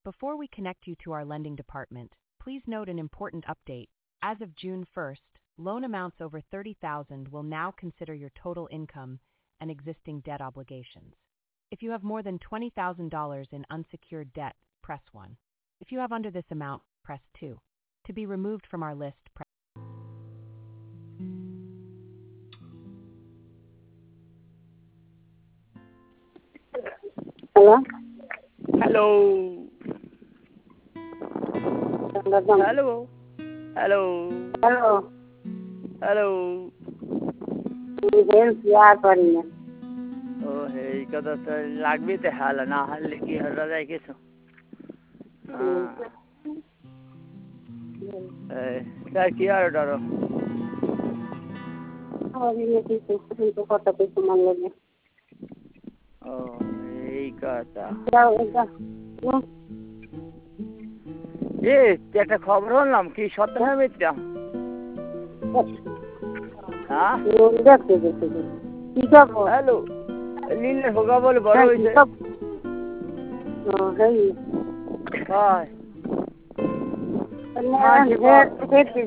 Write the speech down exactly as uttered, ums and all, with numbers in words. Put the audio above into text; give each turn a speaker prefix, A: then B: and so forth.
A: Before we connect you to our lending department, please note an important update. As of June first, loan amounts over thirty thousand dollars will now consider your total income and existing debt obligations. If you have more than twenty thousand dollars in unsecured debt, press one. If you have under this amount, press two. To be removed from our list, press
B: Hello?
C: Hello. Hello. Hello.
B: Hello.
C: Hello.
B: Muझे प्यार पड़ी है
C: Oh, hey, kada ta lagbi te hala na hal ki harra dai keso. Ah. Eh, kya kiya daro?
B: और ये किसी को पता पे सुमन लगे
C: Oh, hey, kata.
B: क्या होगा
C: ये একটা খবর হলাম কি সত্য না মিথ্যা হ্যাঁ
B: वो देखते देखते ठीक है वो
C: হ্যালো লীলের হোগা বলে বড় হইছে
B: हाँ है
C: হাই
B: मैं